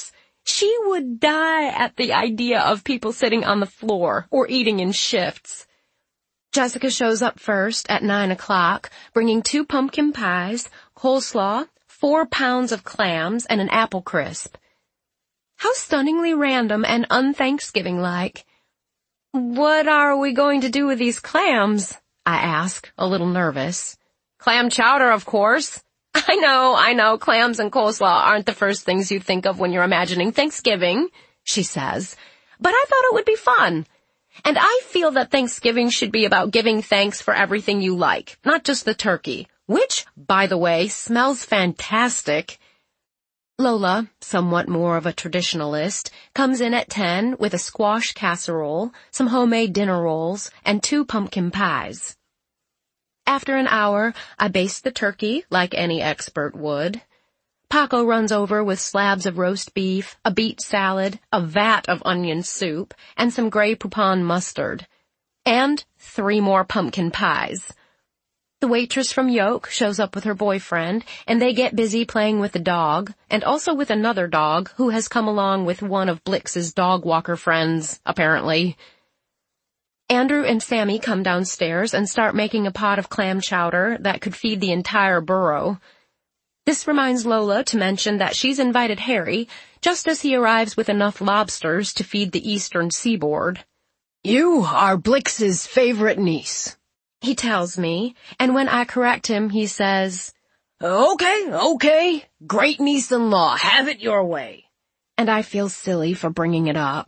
She would die at the idea of people sitting on the floor or eating in shifts. Jessica shows up first at nine o'clock, bringing two pumpkin pies, coleslaw, four pounds of clams, and an apple crisp. How stunningly random and un-Thanksgiving-like. "What are we going to do with these clams?" I ask, a little nervous. "Clam chowder, of course." I know, I know, clams and coleslaw aren't the first things you think of when you're imagining Thanksgiving, she says, but I thought it would be fun. And I feel that Thanksgiving should be about giving thanks for everything you like, not just the turkey, which, by the way, smells fantastic. Lola, somewhat more of a traditionalist, comes in at ten with a squash casserole, some homemade dinner rolls, and two pumpkin pies. After an hour, I baste the turkey like any expert would. Paco runs over with slabs of roast beef, a beet salad, a vat of onion soup, and some Grey Poupon mustard. And three more pumpkin pies. The waitress from Yoke shows up with her boyfriend, and they get busy playing with the dog, and also with another dog who has come along with one of Blix's dog walker friends, apparently. Andrew and Sammy come downstairs and start making a pot of clam chowder that could feed the entire burrow. This reminds Lola to mention that she's invited Harry, just as he arrives with enough lobsters to feed the eastern seaboard. "You are Blix's favorite niece," he tells me, and when I correct him, he says, "Okay, okay, great niece-in-law, have it your way." And I feel silly for bringing it up.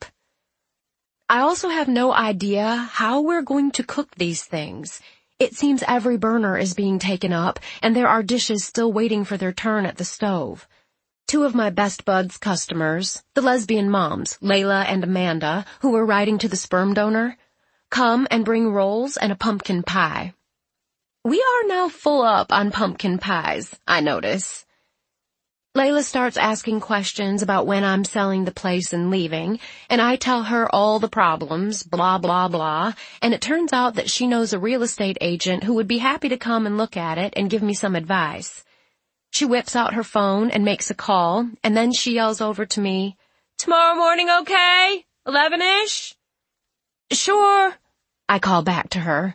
I also have no idea how we're going to cook these things. It seems every burner is being taken up, and there are dishes still waiting for their turn at the stove. Two of my best buds customers, the lesbian moms, Layla and Amanda, who were writing to the sperm donor, come and bring rolls and a pumpkin pie. We are now full up on pumpkin pies, I notice. Layla starts asking questions about when I'm selling the place and leaving, and I tell her all the problems, blah, blah, blah, and it turns out that she knows a real estate agent who would be happy to come and look at it and give me some advice. She whips out her phone and makes a call, and then she yells over to me, "Tomorrow morning, okay? Eleven-ish?" "Sure," I call back to her.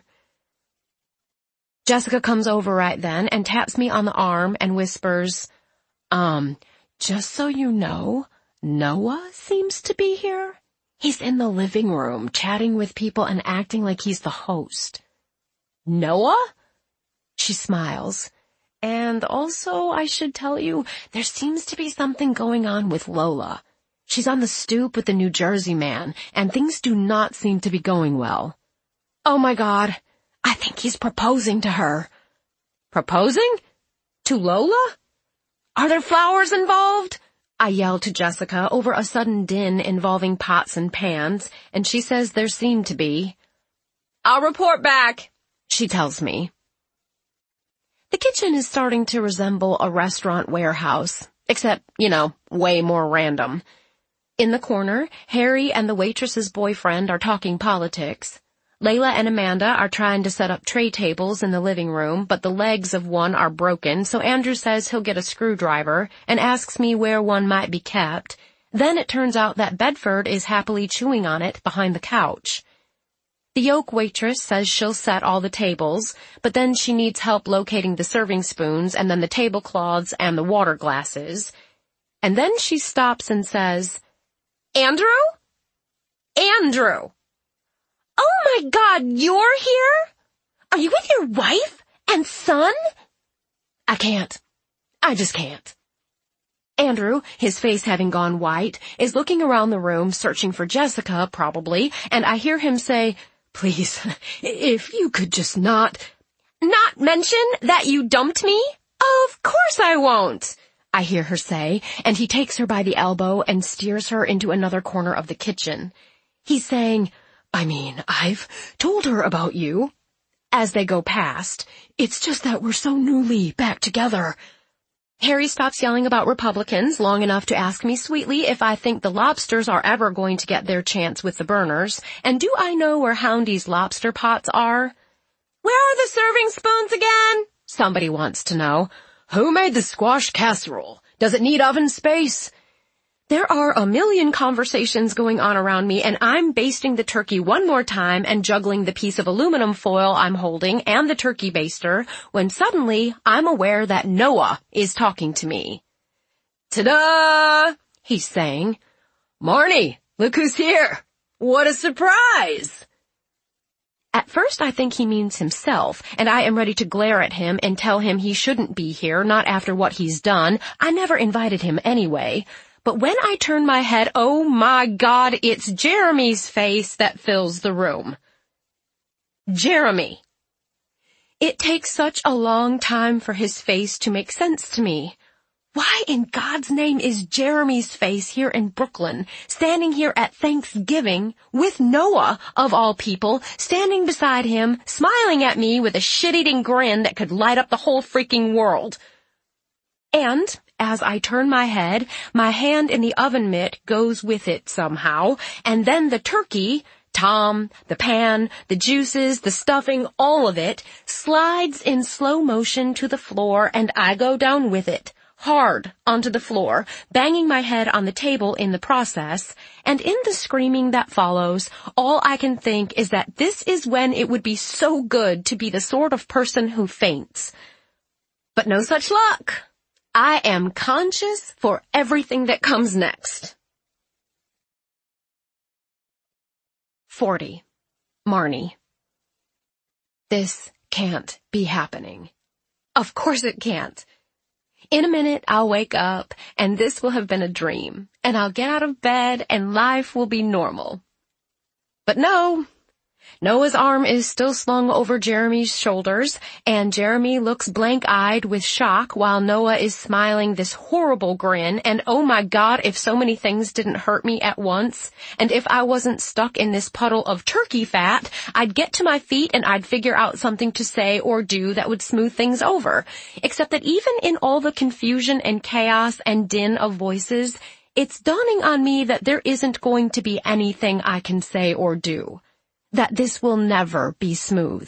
Jessica comes over right then and taps me on the arm and whispers, Um, just so you know, Noah seems to be here. He's in the living room chatting with people and acting like he's the host." "Noah?" She smiles. "And also, I should tell you, there seems to be something going on with Lola. She's on the stoop with the New Jersey man, and things do not seem to be going well." "Oh my God, I think he's proposing to her." "Proposing? To Lola? Are there flowers involved?" I yell to Jessica over a sudden din involving pots and pans, and she says there seem to be. "I'll report back," she tells me. The kitchen is starting to resemble a restaurant warehouse, except, you know, way more random. In the corner, Harry and the waitress's boyfriend are talking politics. Layla and Amanda are trying to set up tray tables in the living room, but the legs of one are broken, so Andrew says he'll get a screwdriver and asks me where one might be kept. Then it turns out that Bedford is happily chewing on it behind the couch. The Yoke waitress says she'll set all the tables, but then she needs help locating the serving spoons and then the tablecloths and the water glasses. And then she stops and says, "Andrew? Andrew! Oh my God, you're here? Are you with your wife and son?" I can't. I just can't. Andrew, his face having gone white, is looking around the room searching for Jessica, probably, and I hear him say, "Please, if you could just not..." "Not mention that you dumped me? Of course I won't," I hear her say, and he takes her by the elbow and steers her into another corner of the kitchen. He's saying, "I mean, I've told her about you," as they go past. "It's just that we're so newly back together." Harry stops yelling about Republicans long enough to ask me sweetly if I think the lobsters are ever going to get their chance with the burners, and do I know where Houndy's lobster pots are? "Where are the serving spoons again?" somebody wants to know. "Who made the squash casserole? Does it need oven space?" There are a million conversations going on around me, and I'm basting the turkey one more time and juggling the piece of aluminum foil I'm holding and the turkey baster when suddenly I'm aware that Noah is talking to me. "Ta-da!" he's saying. "Marnie, look who's here. What a surprise!" At first I think he means himself, and I am ready to glare at him and tell him he shouldn't be here, not after what he's done. I never invited him anyway. But when I turn my head, oh my God, it's Jeremy's face that fills the room. Jeremy. It takes such a long time for his face to make sense to me. Why in God's name is Jeremy's face here in Brooklyn, standing here at Thanksgiving, with Noah, of all people, standing beside him, smiling at me with a shit-eating grin that could light up the whole freaking world? And as I turn my head, my hand in the oven mitt goes with it somehow, and then the turkey, Tom, the pan, the juices, the stuffing, all of it, slides in slow motion to the floor, and I go down with it, hard onto the floor, banging my head on the table in the process, and in the screaming that follows, all I can think is that this is when it would be so good to be the sort of person who faints. But no such luck. I am conscious for everything that comes next. forty. Marnie. This can't be happening. Of course it can't. In a minute, I'll wake up, and this will have been a dream, and I'll get out of bed, and life will be normal. But no. Noah's arm is still slung over Jeremy's shoulders, and Jeremy looks blank-eyed with shock while Noah is smiling this horrible grin, and oh my God, if so many things didn't hurt me at once, and if I wasn't stuck in this puddle of turkey fat, I'd get to my feet and I'd figure out something to say or do that would smooth things over. Except that even in all the confusion and chaos and din of voices, it's dawning on me that there isn't going to be anything I can say or do. That this will never be smooth.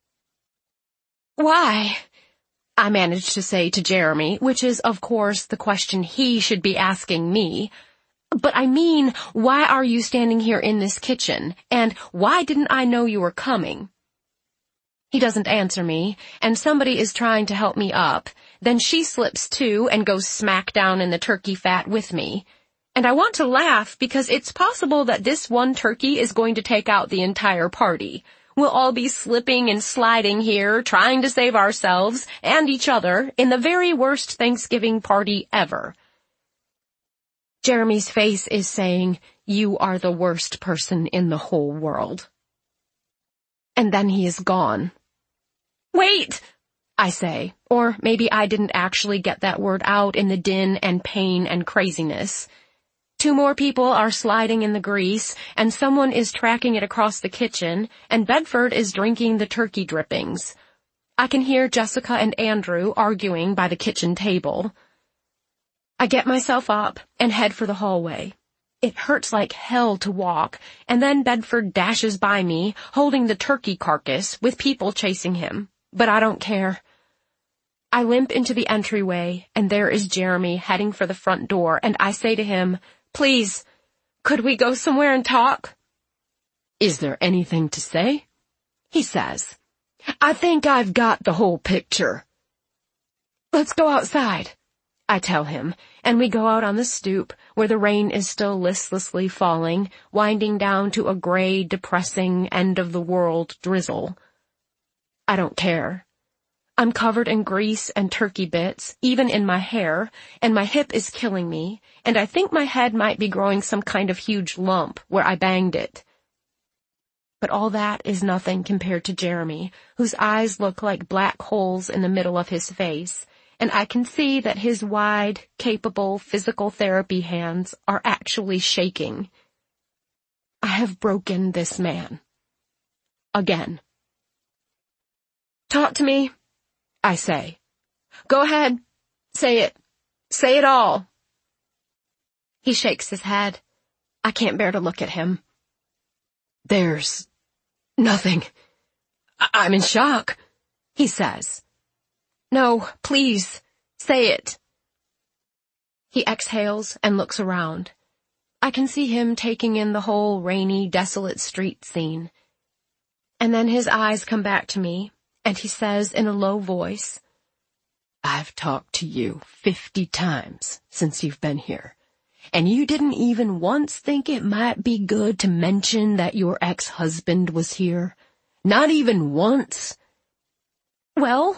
Why? I managed to say to Jeremy, which is, of course, the question he should be asking me. But I mean, why are you standing here in this kitchen? And why didn't I know you were coming? He doesn't answer me, and somebody is trying to help me up. Then she slips too and goes smack down in the turkey fat with me. And I want to laugh because it's possible that this one turkey is going to take out the entire party. We'll all be slipping and sliding here, trying to save ourselves and each other in the very worst Thanksgiving party ever. Jeremy's face is saying, "You are the worst person in the whole world." And then he is gone. Wait! I say, or maybe I didn't actually get that word out in the din and pain and craziness. Two more people are sliding in the grease, and someone is tracking it across the kitchen, and Bedford is drinking the turkey drippings. I can hear Jessica and Andrew arguing by the kitchen table. I get myself up and head for the hallway. It hurts like hell to walk, and then Bedford dashes by me, holding the turkey carcass with people chasing him. But I don't care. I limp into the entryway, and there is Jeremy heading for the front door, and I say to him, "Please, could we go somewhere and talk?" "Is there anything to say?" he says. "I think I've got the whole picture." "Let's go outside," I tell him, and we go out on the stoop, where the rain is still listlessly falling, winding down to a gray, depressing, end-of-the-world drizzle. I don't care. I'm covered in grease and turkey bits, even in my hair, and my hip is killing me, and I think my head might be growing some kind of huge lump where I banged it. But all that is nothing compared to Jeremy, whose eyes look like black holes in the middle of his face, and I can see that his wide, capable physical therapy hands are actually shaking. I have broken this man. Again. "Talk to me," I say. "Go ahead. Say it. Say it all." He shakes his head. I can't bear to look at him. "There's nothing. I- I'm in shock," he says. "No, please, say it." He exhales and looks around. I can see him taking in the whole rainy, desolate street scene. And then his eyes come back to me, and he says in a low voice, "I've talked to you fifty times since you've been here, and you didn't even once think it might be good to mention that your ex-husband was here? Not even once?" "Well,